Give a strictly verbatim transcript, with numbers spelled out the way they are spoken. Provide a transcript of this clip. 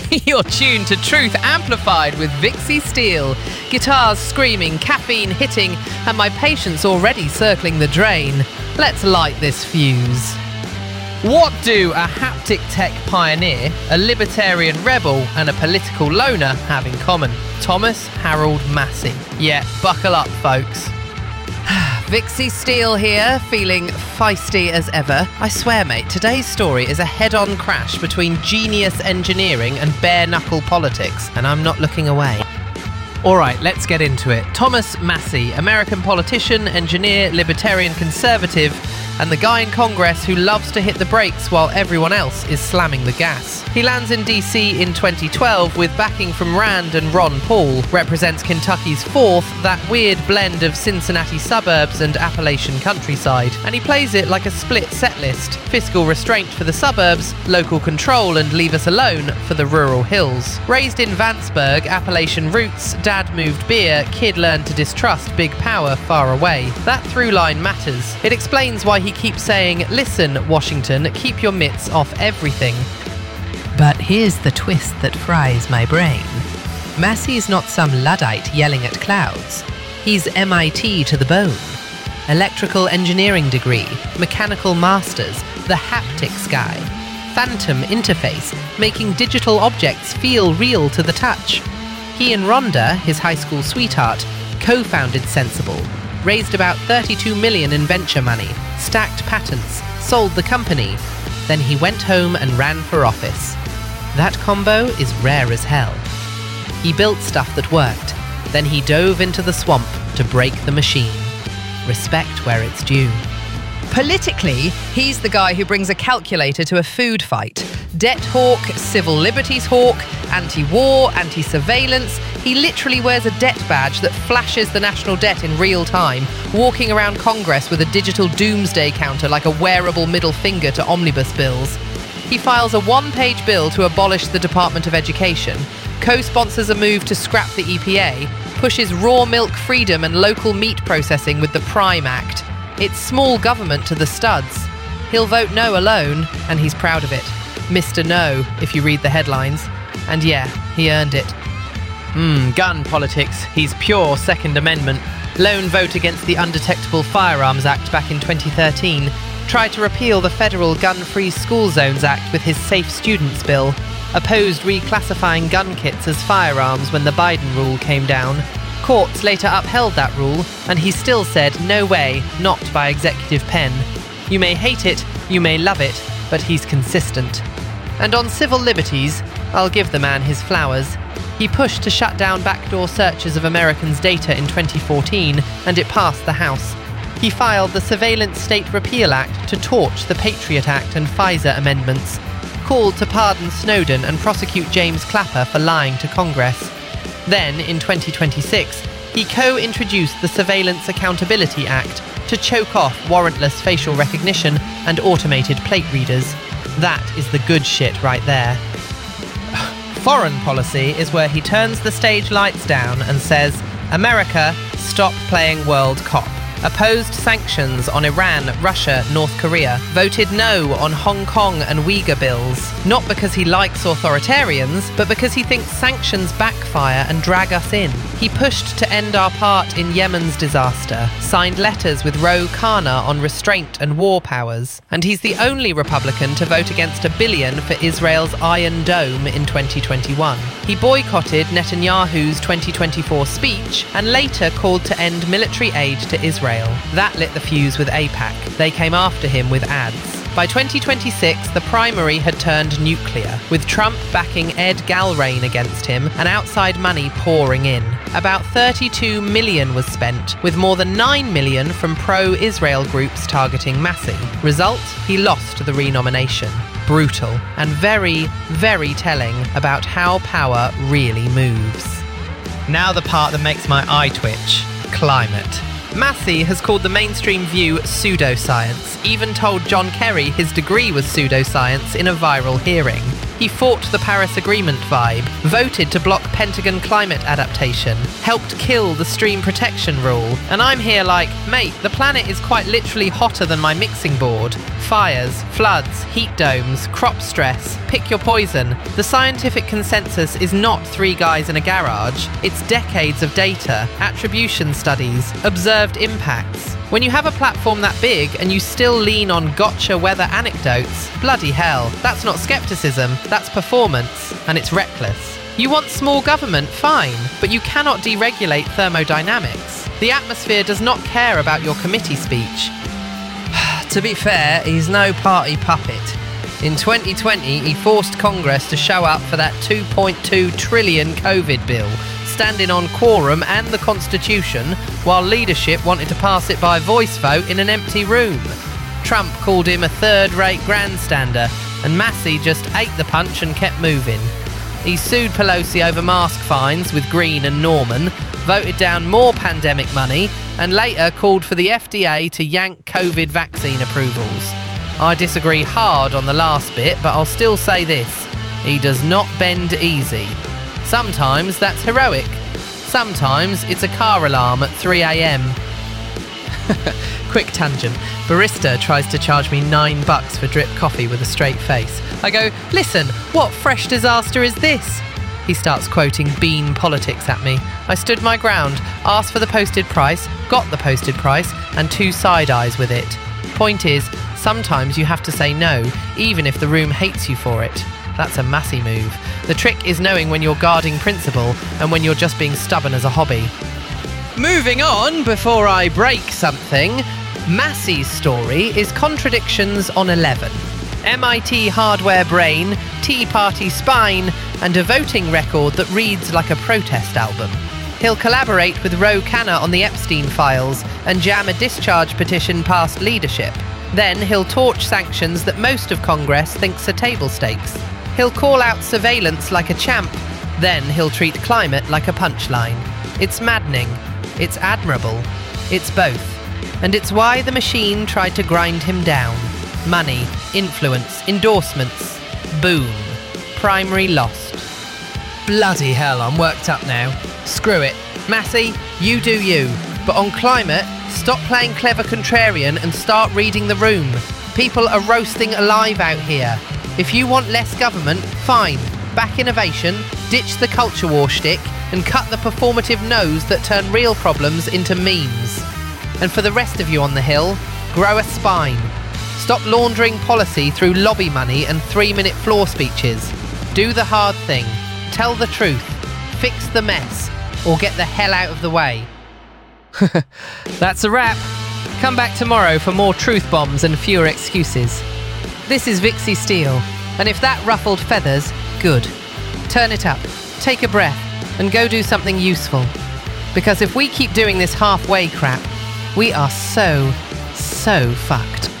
You're tuned to Truth Amplified with Vixie Steele. Guitars screaming, caffeine hitting, and my patience already circling the drain. Let's light this fuse. What do a haptic tech pioneer, a libertarian rebel, and a political loner have in common? Thomas Harold Massey. Yeah, buckle up, folks. Vixie Steele here, feeling feisty as ever. I swear, mate, today's story is a head-on crash between genius engineering and bare-knuckle politics, and I'm not looking away. All right, let's get into it. Thomas Massey, American politician, engineer, libertarian conservative, and the guy in Congress who loves to hit the brakes while everyone else is slamming the gas. He lands in D C in twenty twelve with backing from Rand and Ron Paul, represents Kentucky's fourth, that weird blend of Cincinnati suburbs and Appalachian countryside, and he plays it like a split set list: fiscal restraint for the suburbs, local control and leave us alone for the rural hills. Raised in Vanceburg, Appalachian roots, dad moved beer, kid learned to distrust big power far away. That through line matters. It explains why he keeps saying, "Listen, Washington, keep your mitts off everything." But here's the twist that fries my brain. Massey's not some Luddite yelling at clouds. He's M I T to the bone. Electrical engineering degree, mechanical masters, the haptics guy, phantom interface, making digital objects feel real to the touch. He and Rhonda, his high school sweetheart, co-founded Sensible, raised about thirty-two million dollars in venture money, stacked patents, sold the company. Then he went home and ran for office. That combo is rare as hell. He built stuff that worked. Then he dove into the swamp to break the machine. Respect where it's due. Politically, he's the guy who brings a calculator to a food fight. Debt hawk, civil liberties hawk, anti-war, anti-surveillance. He literally wears a debt badge that flashes the national debt in real time, walking around Congress with a digital doomsday counter like a wearable middle finger to omnibus bills. He files a one-page bill to abolish the Department of Education, co-sponsors a move to scrap the E P A, pushes raw milk freedom and local meat processing with the Prime Act. It's small government to the studs. He'll vote no alone, and he's proud of it. Mister No, if you read the headlines. And yeah, he earned it. Hmm, gun politics. He's pure Second Amendment. Lone vote against the Undetectable Firearms Act back in twenty thirteen. Tried to repeal the Federal Gun-Free School Zones Act with his Safe Students Bill. Opposed reclassifying gun kits as firearms when the Biden rule came down. Courts later upheld that rule, and he still said, "No way, not by executive pen." You may hate it, you may love it, but he's consistent. And on civil liberties, I'll give the man his flowers. He pushed to shut down backdoor searches of Americans' data in twenty fourteen, and it passed the House. He filed the Surveillance State Repeal Act to torch the Patriot Act and FISA amendments, called to pardon Snowden and prosecute James Clapper for lying to Congress. Then, in twenty twenty-six, he co-introduced the Surveillance Accountability Act to choke off warrantless facial recognition and automated plate readers. That is the good shit right there. Foreign policy is where he turns the stage lights down and says, "America, stop playing world cop." Opposed sanctions on Iran, Russia, North Korea. Voted no on Hong Kong and Uyghur bills. Not because he likes authoritarians, but because he thinks sanctions backfire and drag us in. He pushed to end our part in Yemen's disaster. Signed letters with Ro Khanna on restraint and war powers. And he's the only Republican to vote against a billion for Israel's Iron Dome in twenty twenty-one. He boycotted Netanyahu's twenty twenty-four speech and later called to end military aid to Israel. That lit the fuse with AIPAC. They came after him with ads. By twenty twenty-six, the primary had turned nuclear, with Trump backing Ed Galrain against him and outside money pouring in. About thirty-two million was spent, with more than nine million from pro-Israel groups targeting Massey. Result? He lost the renomination. Brutal, and very, very telling about how power really moves. Now the part that makes my eye twitch. Climate. Massey has called the mainstream view pseudoscience, even told John Kerry his degree was pseudoscience in a viral hearing. He fought the Paris Agreement vibe, voted to block Pentagon climate adaptation, helped kill the stream protection rule, and I'm here like, mate, the planet is quite literally hotter than my mixing board. Fires, floods, heat domes, crop stress, pick your poison. The scientific consensus is not three guys in a garage, it's decades of data, attribution studies, observed impacts. When you have a platform that big and you still lean on gotcha weather anecdotes, bloody hell, that's not skepticism, that's performance, and it's reckless. You want small government, fine, but you cannot deregulate thermodynamics. The atmosphere does not care about your committee speech. To be fair, he's no party puppet. In twenty twenty, he forced Congress to show up for that two point two trillion COVID bill, standing on quorum and the Constitution, while leadership wanted to pass it by voice vote in an empty room. Trump called him a third-rate grandstander, and Massey just ate the punch and kept moving. He sued Pelosi over mask fines with Green and Norman, voted down more pandemic money, and later called for the F D A to yank COVID vaccine approvals. I disagree hard on the last bit, but I'll still say this: he does not bend easy. Sometimes that's heroic. Sometimes it's a car alarm at three a.m. Quick tangent. Barista tries to charge me nine bucks for drip coffee with a straight face. I go, listen, what fresh disaster is this? He starts quoting Bean politics at me. I stood my ground, asked for the posted price, got the posted price, and two side eyes with it. Point is, sometimes you have to say no, even if the room hates you for it. That's a Massey move. The trick is knowing when you're guarding principle and when you're just being stubborn as a hobby. Moving on, before I break something, Massey's story is contradictions on eleven. M I T hardware brain, Tea Party spine, and a voting record that reads like a protest album. He'll collaborate with Ro Khanna on the Epstein files and jam a discharge petition past leadership. Then he'll torch sanctions that most of Congress thinks are table stakes. He'll call out surveillance like a champ. Then he'll treat climate like a punchline. It's maddening. It's admirable. It's both. And it's why the machine tried to grind him down. Money, influence, endorsements. Boom. Primary lost. Bloody hell, I'm worked up now. Screw it. Massey, you do you. But on climate, stop playing clever contrarian and start reading the room. People are roasting alive out here. If you want less government, fine. Back innovation, ditch the culture war shtick, and cut the performative no's that turn real problems into memes. And for the rest of you on the Hill, grow a spine. Stop laundering policy through lobby money and three-minute floor speeches. Do the hard thing. Tell the truth. Fix the mess. Or get the hell out of the way. That's a wrap. Come back tomorrow for more truth bombs and fewer excuses. This is Vixie Steele, and if that ruffled feathers, good. Turn it up, take a breath, and go do something useful. Because if we keep doing this halfway crap, we are so, so fucked.